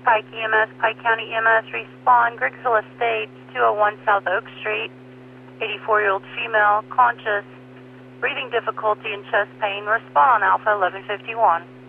Pike EMS, Pike County EMS, respond. Griggsville Estates, 201 South Oak Street. 84-year-old female, conscious, breathing difficulty and chest pain. Respond on Alpha 1151.